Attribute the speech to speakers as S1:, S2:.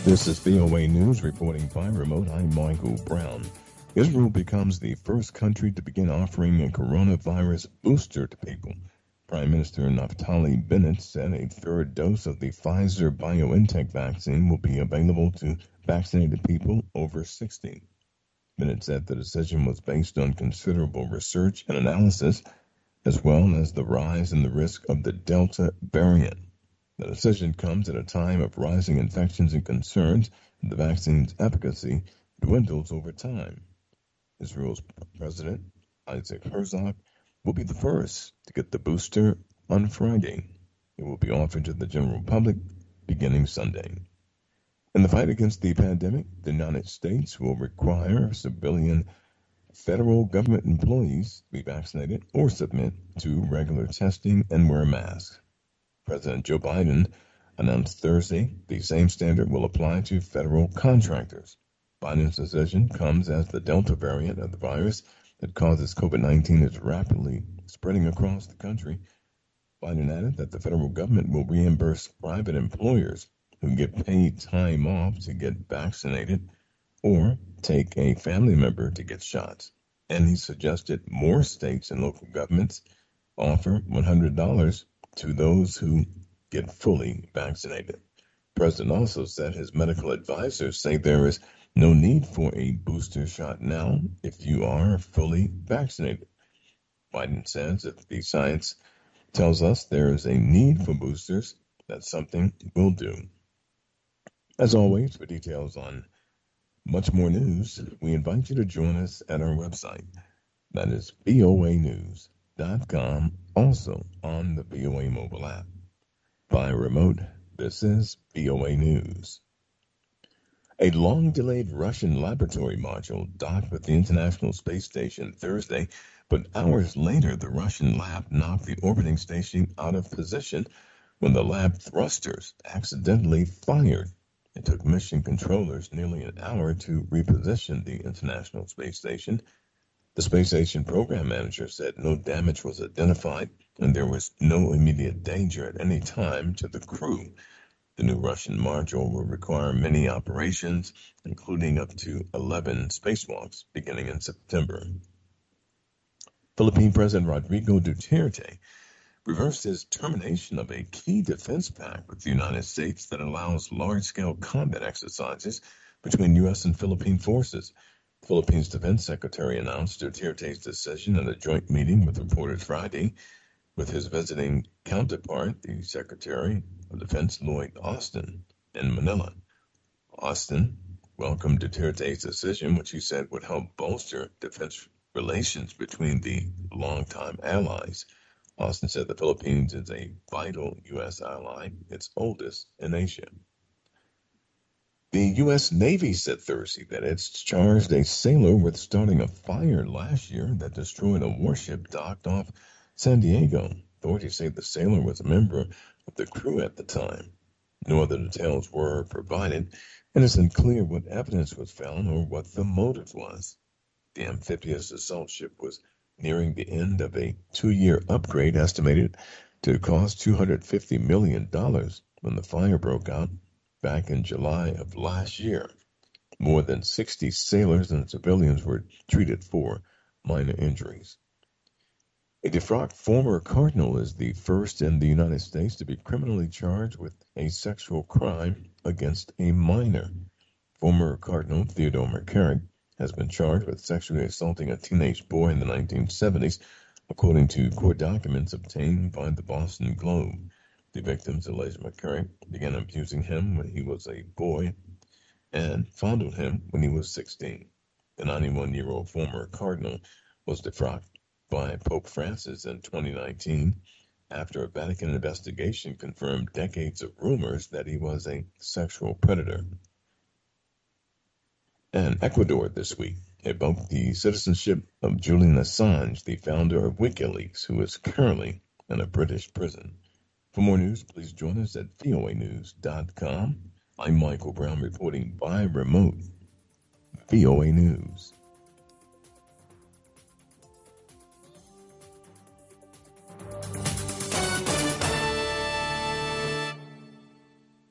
S1: This is VOA News reporting by remote. I'm Michael Brown. Israel becomes the first country to begin offering a coronavirus booster to people. Prime Minister Naftali Bennett said a third dose of the Pfizer-BioNTech vaccine will be available to vaccinated people over 60. Bennett said the decision was based on considerable research and analysis, as well as the rise in the risk of the Delta variant. The decision comes at a time of rising infections and concerns that the vaccine's efficacy dwindles over time. Israel's President Isaac Herzog will be the first to get the booster on Friday. It will be offered to the general public beginning Sunday. In the fight against the pandemic, the United States will require civilian federal government employees to be vaccinated or submit to regular testing and wear masks. President Joe Biden announced Thursday the same standard will apply to federal contractors. Biden's decision comes as the Delta variant of the virus that causes COVID-19 is rapidly spreading across the country. Biden added that the federal government will reimburse private employers who get paid time off to get vaccinated or take a family member to get shots. And he suggested more states and local governments offer $100 to those who get fully vaccinated. The president also said his medical advisors say there is no need for a booster shot now if you are fully vaccinated. Biden says if the science tells us there is a need for boosters, that's something we'll do. As always, for details on much more news, we invite you to join us at our website. That is voanews.com, also on the VOA mobile app. By remote, this is VOA News. A long-delayed Russian laboratory module docked with the International Space Station Thursday, but hours later the Russian lab knocked the orbiting station out of position when the lab thrusters accidentally fired. It took mission controllers nearly an hour to reposition the International Space Station. The Space Station program manager said no damage was identified and there was no immediate danger at any time to the crew. The new Russian module will require many operations, including up to 11 spacewalks beginning in September. Philippine President Rodrigo Duterte reversed his termination of a key defense pact with the United States that allows large-scale combat exercises between U.S. and Philippine forces. The Philippines Defense Secretary announced Duterte's decision at a joint meeting with reporters Friday with his visiting counterpart, the Secretary of Defense Lloyd Austin, in Manila. Austin welcomed Duterte's decision, which he said would help bolster defense relations between the longtime allies. Austin said the Philippines is a vital U.S. ally, its oldest in Asia. The U.S. Navy said Thursday that it's charged a sailor with starting a fire last year that destroyed a warship docked off San Diego. Authorities say the sailor was a member of the crew at the time. No other details were provided, and it's unclear what evidence was found or what the motive was. The amphibious assault ship was nearing the end of a 2-year upgrade estimated to cost $250 million when the fire broke out back in July of last year. More than 60 sailors and civilians were treated for minor injuries. A defrocked former cardinal is the first in the United States to be criminally charged with a sexual crime against a minor. Former Cardinal Theodore McCarrick has been charged with sexually assaulting a teenage boy in the 1970s, according to court documents obtained by the Boston Globe. The victims alleged McCarrick began abusing him when he was a boy and fondled him when he was 16. The 91-year-old former cardinal was defrocked by Pope Francis in 2019 after a Vatican investigation confirmed decades of rumors that he was a sexual predator. And Ecuador this week revoked the citizenship of Julian Assange, the founder of WikiLeaks, who is currently in a British prison. For more news, please join us at voanews.com. I'm Michael Brown reporting by remote. VOA News.